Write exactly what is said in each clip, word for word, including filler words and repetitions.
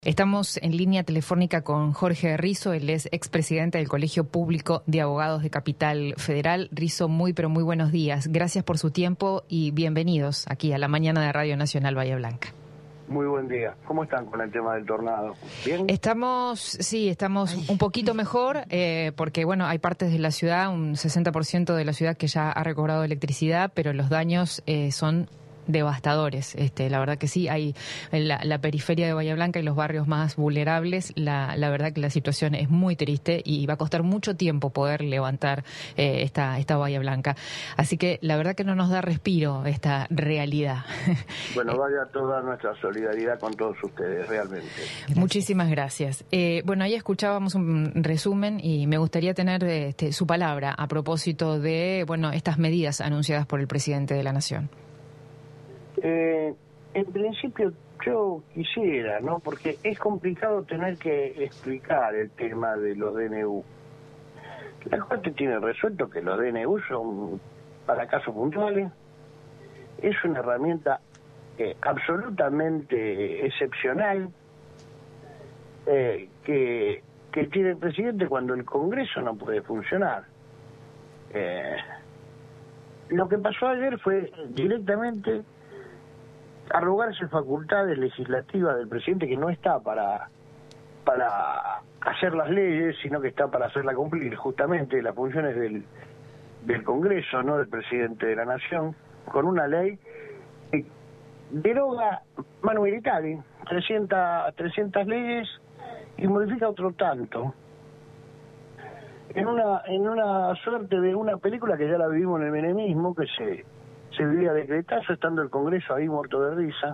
Estamos en línea telefónica con Jorge Rizo, él es expresidente del Colegio Público de Abogados de Capital Federal. Rizo, muy pero muy buenos días. Gracias por su tiempo y bienvenidos aquí a la mañana de Radio Nacional Bahía Blanca. Muy buen día. ¿Cómo están con el tema del tornado? ¿Bien? Estamos, sí, estamos Ay. un poquito mejor, eh, porque bueno, hay partes de la ciudad, un sesenta por ciento de la ciudad que ya ha recobrado electricidad, pero los daños eh, son devastadores. Este, la verdad que sí, hay la, la periferia de Bahía Blanca y los barrios más vulnerables. La, la verdad que la situación es muy triste y va a costar mucho tiempo poder levantar eh, esta, esta Bahía Blanca. Así que la verdad que no nos da respiro esta realidad. Bueno, vaya toda nuestra solidaridad con todos ustedes, realmente. Gracias. Muchísimas gracias. Eh, bueno, ahí escuchábamos un resumen y me gustaría tener este, su palabra a propósito de, bueno, estas medidas anunciadas por el presidente de la Nación. Eh, en principio yo quisiera, ¿no? Porque es complicado tener que explicar el tema de los D N U. La Corte tiene resuelto que los D N U son para casos puntuales. Es una herramienta eh, absolutamente excepcional eh, que, que tiene el presidente cuando el Congreso no puede funcionar. Eh, lo que pasó ayer fue directamente arrogarse facultades legislativas del presidente, que no está para para hacer las leyes, sino que está para hacerlas cumplir. Justamente las funciones del, del Congreso, no del presidente de la Nación, con una ley que deroga manu militari, trescientas leyes y modifica otro tanto. En una en una suerte de una película que ya la vivimos en el menemismo, que se se vivía de decretazo, estando el Congreso ahí muerto de risa.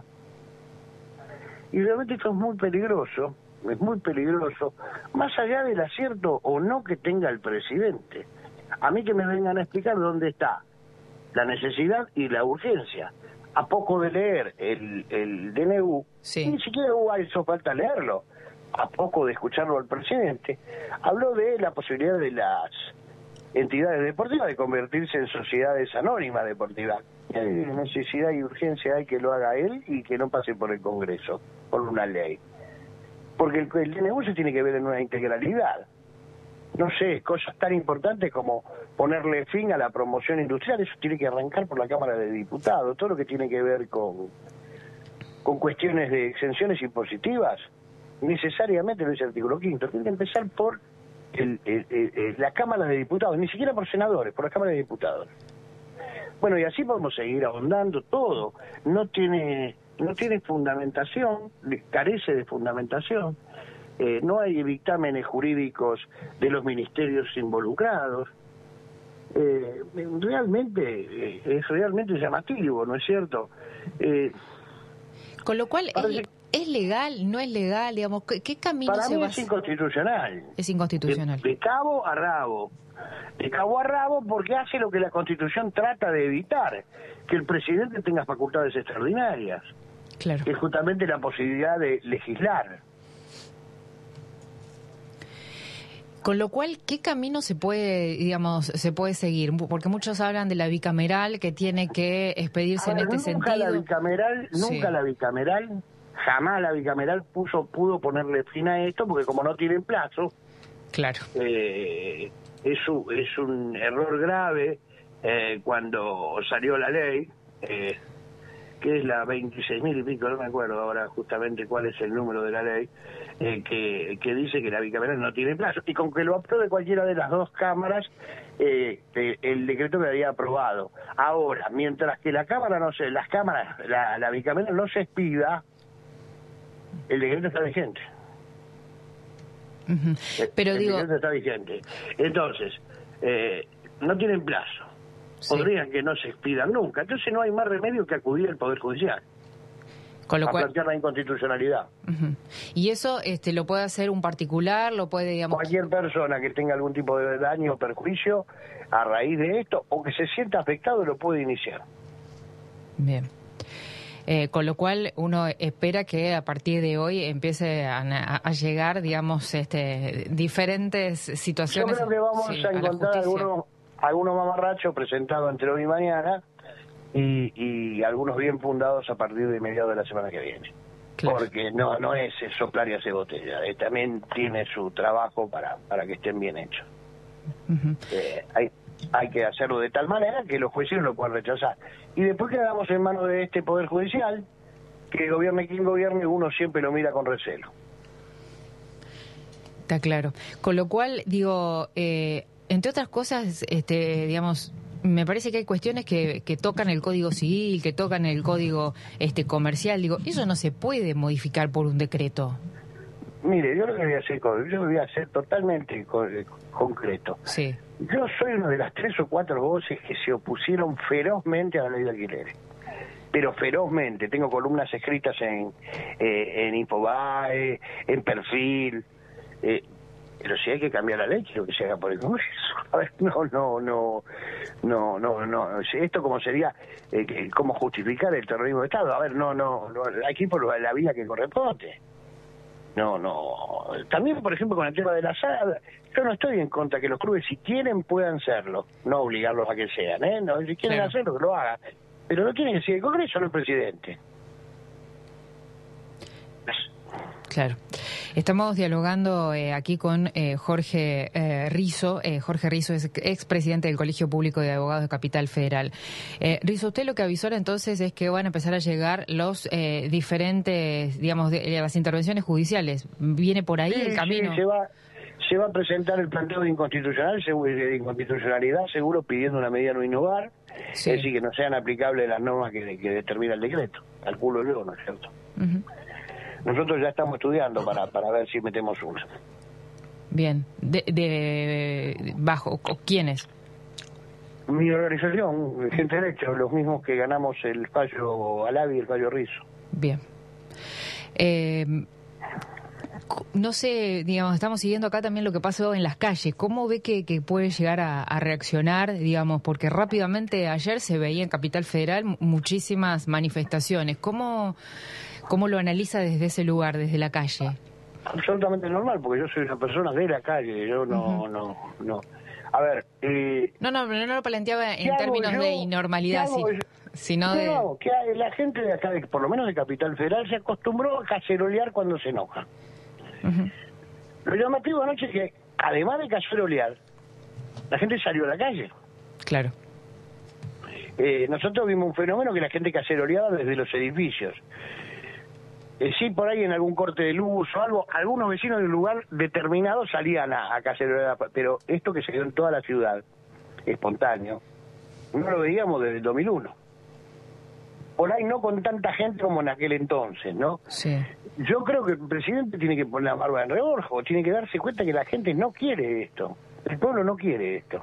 Y realmente esto es muy peligroso, es muy peligroso, más allá del acierto o no que tenga el presidente. A mí que me vengan a explicar dónde está la necesidad y la urgencia. A poco de leer el, el D N U, sí. Ni siquiera hubo hizo falta leerlo. A poco de escucharlo al presidente, habló de la posibilidad de las entidades deportivas de convertirse en sociedades anónimas deportivas. Y hay necesidad y urgencia hay que lo haga él y que no pase por el Congreso, por una ley. Porque el, el D N U se tiene que ver en una integralidad. No sé, cosas tan importantes como ponerle fin a la promoción industrial, eso tiene que arrancar por la Cámara de Diputados. Todo lo que tiene que ver con, con cuestiones de exenciones impositivas, necesariamente lo dice el artículo quinto, tiene que empezar por El, el, el, la Cámara de Diputados, ni siquiera por senadores, por la Cámara de Diputados. Bueno, y así podemos seguir ahondando todo. No tiene no tiene fundamentación, carece de fundamentación. Eh, no hay dictámenes jurídicos de los ministerios involucrados. Eh, realmente, eh, es realmente llamativo, ¿no es cierto? Eh, Con lo cual... Parece... ¿Es legal? ¿No es legal? Digamos, ¿qué, qué camino Para se mí va? Es inconstitucional. Es inconstitucional. De, de cabo a rabo. De cabo a rabo porque hace lo que la Constitución trata de evitar, que el presidente tenga facultades extraordinarias. Claro. Que es justamente la posibilidad de legislar. Con lo cual, ¿qué camino se puede, digamos, se puede seguir? Porque muchos hablan de la bicameral que tiene que expedirse ver, en este nunca sentido. La bicameral, sí. Nunca la bicameral, jamás la bicameral puso, pudo ponerle fin a esto, porque como no tienen plazo, claro, eh, es, un, es un error grave eh, cuando salió la ley, eh, que es la veintiséis mil y pico, no me acuerdo ahora justamente cuál es el número de la ley, eh, que, que dice que la bicameral no tiene plazo, y con que lo apruebe cualquiera de las dos cámaras, eh, eh, el decreto quedaría aprobado. Ahora, mientras que la cámara no se, las cámaras, la, la bicameral no se expida, el decreto está vigente. Uh-huh. Pero el, digo... el decreto está vigente. Entonces, eh, no tienen plazo. Sí. Podrían que no se expidan nunca. Entonces no hay más remedio que acudir al Poder Judicial. Con lo a cual... plantear la inconstitucionalidad. Uh-huh. Y eso este, lo puede hacer un particular, lo puede, digamos... Cualquier persona que tenga algún tipo de daño o perjuicio a raíz de esto, o que se sienta afectado, lo puede iniciar. Bien. Eh, con lo cual uno espera que a partir de hoy empiece a, a, a llegar, digamos, este, diferentes situaciones. Yo creo que vamos sí, a encontrar a algunos, algunos mamarrachos presentados entre hoy y mañana y, y algunos bien fundados a partir de mediados de la semana que viene. Claro. Porque no no es soplar y hacer botella, eh, también tiene su trabajo para, para que estén bien hechos. Uh-huh. eh, hay, hay que hacerlo de tal manera que los jueces no lo puedan rechazar. Y después quedamos en manos de este Poder Judicial, que gobierne quien gobierne, uno siempre lo mira con recelo. Está claro. Con lo cual, digo, eh, entre otras cosas, este, digamos, me parece que hay cuestiones que, que tocan el Código Civil, que tocan el Código este comercial. Digo, eso no se puede modificar por un decreto. Mire, yo lo que voy a hacer, yo lo voy a hacer totalmente concreto. Sí. Yo soy una de las tres o cuatro voces que se opusieron ferozmente a la ley de alquileres. Pero ferozmente. Tengo columnas escritas en, eh, en Infobae, en Perfil. Eh, pero si hay que cambiar la ley, quiero que se haga por el Congreso. A ver, no, no, no, no, no, no. Esto como sería, eh, cómo justificar el terrorismo de Estado. A ver, no, no, no, aquí por la vía que corresponde. No, no. También, por ejemplo, con el tema de la sala, yo no estoy en contra que los clubes, si quieren, puedan serlo. No obligarlos a que sean, ¿eh? No, si quieren claro. hacerlo, que lo hagan. Pero no tiene que ser el Congreso, no el presidente. Claro. Estamos dialogando eh, aquí con eh, Jorge eh, Rizo. Eh, Jorge Rizo es expresidente del Colegio Público de Abogados de Capital Federal. Eh, Rizo, usted lo que avisó entonces es que van a empezar a llegar los eh, diferentes, digamos, de, de las intervenciones judiciales. ¿Viene por ahí sí, el camino? Sí, se va, se va a presentar el planteo de inconstitucional, de inconstitucionalidad, seguro, pidiendo una medida no innovar, sí. Es decir, que no sean aplicables las normas que, que determina el decreto. Calculo yo, ¿no es cierto? Uh-huh. Nosotros ya estamos estudiando para para ver si metemos una. Bien. ¿De, de bajo quiénes? Mi organización, Gente Derecha, los mismos que ganamos el fallo Alavi y el fallo Rizo. Bien. Eh, no sé, digamos, estamos siguiendo acá también lo que pasó en las calles. ¿Cómo ve que, que puede llegar a, a reaccionar, digamos? Porque rápidamente ayer se veía en Capital Federal muchísimas manifestaciones. ¿Cómo... ¿Cómo lo analiza desde ese lugar, desde la calle? Absolutamente normal, porque yo soy una persona de la calle, yo no, uh-huh. no, no. A ver... Eh, no, no, no, no lo planteaba en términos yo? de inormalidad, sí, sino de... No, que la gente de acá, de, por lo menos de Capital Federal, se acostumbró a cacerolear cuando se enoja. Uh-huh. Lo llamativo anoche es que, además de cacerolear, la gente salió a la calle. Claro. Eh, nosotros vimos un fenómeno que la gente caceroleaba desde los edificios. Eh, sí, por ahí en algún corte de luz o algo, algunos vecinos de un lugar determinado salían a, a cacerolear, pero esto que se dio en toda la ciudad, espontáneo, no lo veíamos desde el dos mil uno. Por ahí no con tanta gente como en aquel entonces, ¿no? Sí. Yo creo que el presidente tiene que poner la barba en reborjo, tiene que darse cuenta que la gente no quiere esto, el pueblo no quiere esto.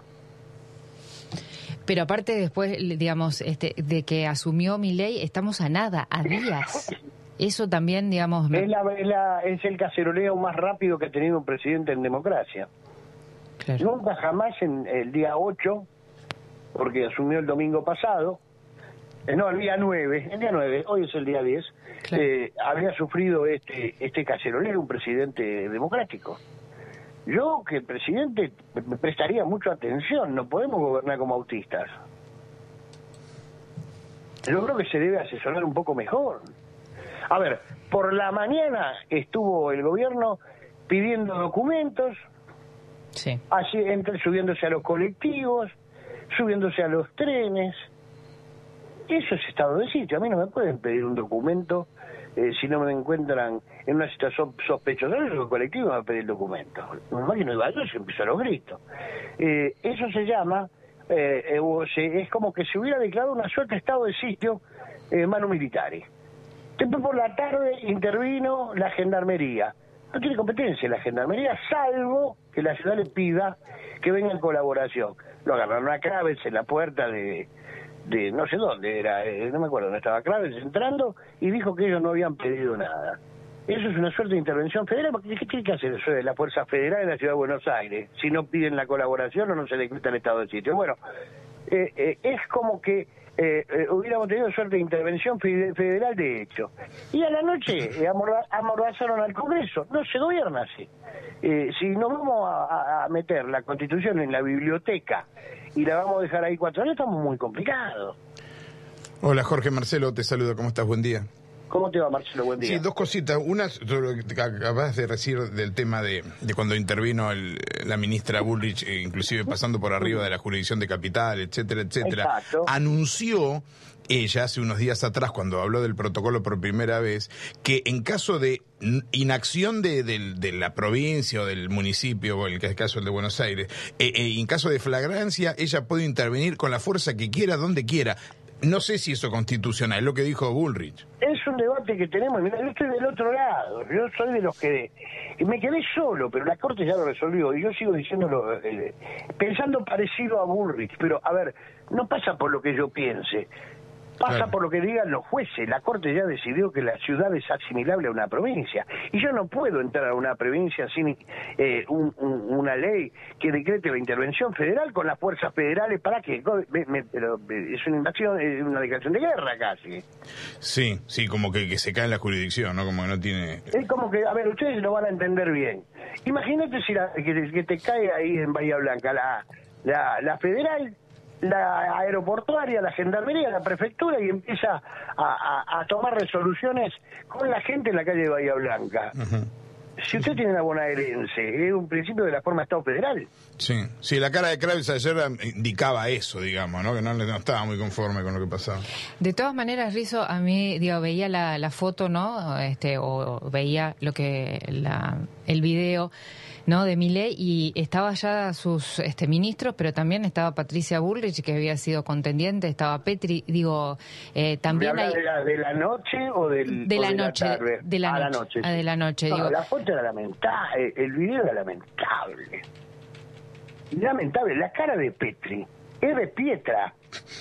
Pero aparte después, digamos, este, de que asumió Milei, estamos a nada, a días. Eso también, digamos... Me... Es, la, es, la, es el caceroleo más rápido que ha tenido un presidente en democracia. Claro. Nunca jamás en el día ocho, porque asumió el domingo pasado, eh, no, el día nueve, el día nueve, hoy es el día diez, claro. eh, había sufrido este, este caceroleo un presidente democrático. Yo, que el presidente, me prestaría mucha atención, no podemos gobernar como autistas. Yo creo que se debe asesorar un poco mejor. A ver, por la mañana estuvo el gobierno pidiendo documentos, sí. así, entre, subiéndose a los colectivos, subiéndose a los trenes. Eso es estado de sitio. A mí no me pueden pedir un documento eh, si no me encuentran en una situación sospechosa. Los colectivos me van a pedir el documento. Normal que no iba yo, se empezó a los gritos. Eh, eso se llama, eh, eh, se, es como que se hubiera declarado una suerte de estado de sitio eh, manu militari. Después por la tarde intervino la gendarmería. No tiene competencia la gendarmería, salvo que la ciudad le pida que venga en colaboración. Lo agarraron a Kravitz en la puerta de, de no sé dónde era, eh, no me acuerdo dónde estaba Kravitz entrando, y dijo que ellos no habían pedido nada. Eso es una suerte de intervención federal, porque ¿qué tiene que hacer eso de la Fuerza Federal en la Ciudad de Buenos Aires? Si no piden la colaboración o no se decreta el estado de sitio. Bueno, eh, eh, es como que Eh, eh, hubiéramos tenido suerte de intervención federal de hecho. Y a la noche eh, amordazaron al Congreso. No se gobierna así. Eh, si nos vamos a, a meter la Constitución en la biblioteca y la vamos a dejar ahí cuatro años, estamos muy complicados. Hola Jorge, Marcelo, te saludo. ¿Cómo estás? Buen día. ¿Cómo te va, Marcelo? Buen día. Sí, dos cositas. Una, lo que acabas de decir del tema de, de cuando intervino el, la ministra Bullrich, eh, inclusive pasando por arriba de la jurisdicción de Capital, etcétera, etcétera. Exacto. Anunció ella hace unos días atrás, cuando habló del protocolo por primera vez, que en caso de inacción de, de, de la provincia o del municipio, o en el caso el de Buenos Aires, eh, eh, en caso de flagrancia, ella puede intervenir con la fuerza que quiera, donde quiera. No sé si eso es constitucional, es lo que dijo Bullrich. Es un debate que tenemos. Mira, yo estoy del otro lado. Yo soy de los que... Me quedé solo, pero la Corte ya lo resolvió. Y yo sigo diciéndolo, eh, pensando parecido a Bullrich. Pero, a ver, no pasa por lo que yo piense. Pasa claro. por lo que digan los jueces. La Corte ya decidió que la ciudad es asimilable a una provincia. Y yo no puedo entrar a una provincia sin eh, un, un, una ley que decrete la intervención federal con las fuerzas federales. ¿Para qué? Me, me, pero es una invasión, es una declaración de guerra casi. Sí, sí, como que, que se cae en la jurisdicción, ¿no? Como que no tiene... Es como que, a ver, ustedes lo van a entender bien. Imagínate si la, que, que te cae ahí en Bahía Blanca la, la, la federal... la aeroportuaria, la gendarmería, la prefectura y empieza a, a, a tomar resoluciones con la gente en la calle de Bahía Blanca. Uh-huh. Si usted tiene una bonaerense, es un principio de la forma de Estado federal. Sí, sí, la cara de Kravitz ayer indicaba eso, digamos, ¿no? Que no, no estaba muy conforme con lo que pasaba. De todas maneras, Rizzo, a mí, digo, veía la, la foto, ¿no? Este, o, o veía lo que, la, el video, ¿no? De Milei, y estaba ya sus este, ministros, pero también estaba Patricia Bullrich, que había sido contendiente, estaba Petri, digo, eh, también hay... de, la, ¿De la noche o del de la o de noche, la tarde? de la ah, noche, la noche, ah, sí. de la noche, no, digo. La foto era lamentable, el video era lamentable. Lamentable, la cara de Petri es de Pietra.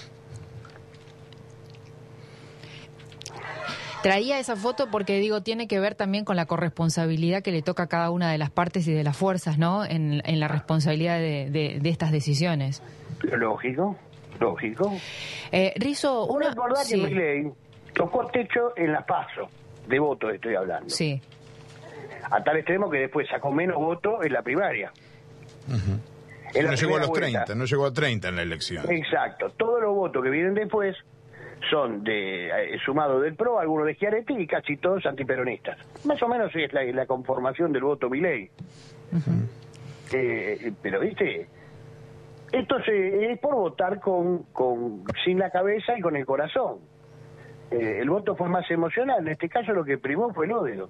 Traía esa foto porque, digo, tiene que ver también con la corresponsabilidad que le toca a cada una de las partes y de las fuerzas, ¿no? En, en la responsabilidad de, de, de estas decisiones. Lógico, lógico. Eh, Rizzo, una... recordar sí. que Milei tocó techo en la PASO, de votos estoy hablando. Sí. A tal extremo que después sacó menos votos en la primaria. Uh-huh. En no la llegó a los vuelta. treinta, no llegó a treinta en la elección. Exacto. Todos los votos que vienen después son de eh, sumado del P R O, algunos de Schiaretti y casi todos antiperonistas. Más o menos es la, la conformación del voto Milei. Uh-huh. eh, pero, ¿viste? Esto se, es por votar con, con sin la cabeza y con el corazón. Eh, el voto fue más emocional. En este caso lo que primó fue el odio.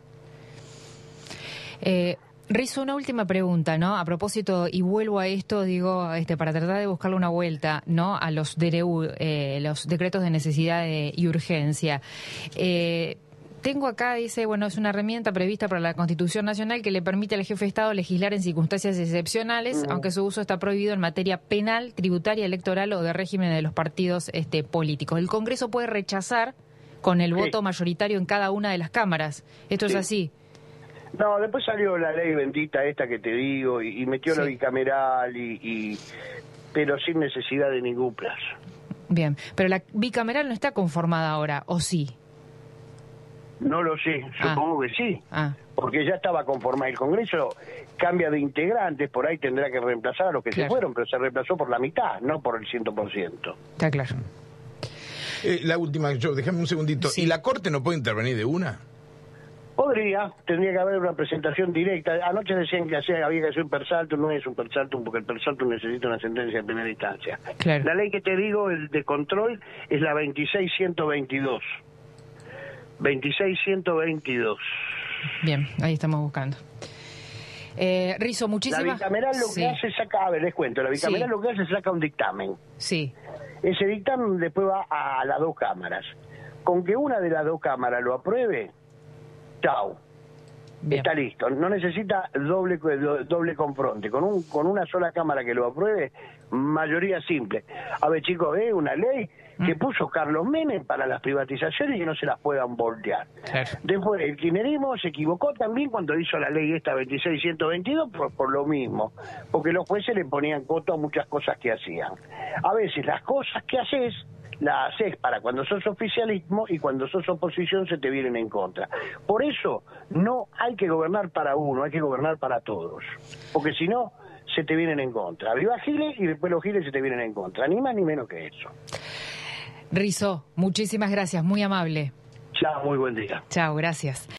Eh... Rizzo, una última pregunta, ¿no? A propósito, y vuelvo a esto, digo, este, para tratar de buscarle una vuelta, ¿no? A los D N U, eh, los decretos de necesidad de, y urgencia. Eh, tengo acá, dice, bueno, es una herramienta prevista para la Constitución Nacional que le permite al jefe de Estado legislar en circunstancias excepcionales, mm. aunque su uso está prohibido en materia penal, tributaria, electoral o de régimen de los partidos este, políticos. El Congreso puede rechazar con el sí. voto mayoritario en cada una de las cámaras. ¿Esto sí. es así? No, después salió la ley bendita esta que te digo y, y metió sí. la bicameral, y, y pero sin necesidad de ningún plazo. Bien, pero la bicameral no está conformada ahora, ¿o sí? No lo sé, supongo ah. que sí, ah. porque ya estaba conformada. El Congreso cambia de integrantes, por ahí tendrá que reemplazar a los que claro. se fueron, pero se reemplazó por la mitad, no por el cien por ciento. Está claro. Eh, la última, yo, déjame un segundito. Sí. ¿Y la Corte no puede intervenir de una? Podría, tendría que haber una presentación directa. Anoche decían que hacía, había que hacer un persaltum, no es un persaltum, porque el persaltum necesita una sentencia de primera instancia. Claro. La ley que te digo, el de control, es la veintiséis ciento veintidós. veintiséis ciento veintidós. Bien, ahí estamos buscando. Eh, Rizzo, muchísimas... La bicameral lo sí. que hace es saca, a ver, les cuento, la bicameral sí. lo que hace es saca un dictamen. Sí. Ese dictamen después va a las dos cámaras. Con que una de las dos cámaras lo apruebe, chao. Bien. Está listo. No necesita doble doble confronte. Con un con una sola cámara que lo apruebe, mayoría simple. A ver, chicos, es una ley que puso Carlos Menem para las privatizaciones y que no se las puedan voltear. Claro. Después, el kirchnerismo se equivocó también cuando hizo la ley esta veintiséis ciento veintidós por, por lo mismo, porque los jueces le ponían coto a muchas cosas que hacían. A veces las cosas que haces la haces para cuando sos oficialismo y cuando sos oposición se te vienen en contra. Por eso no hay que gobernar para uno, hay que gobernar para todos, porque si no se te vienen en contra. Viva Giles y después los Giles se te vienen en contra, ni más ni menos que eso. Rizzo, muchísimas gracias, muy amable. Chao, muy buen día. Chao, gracias.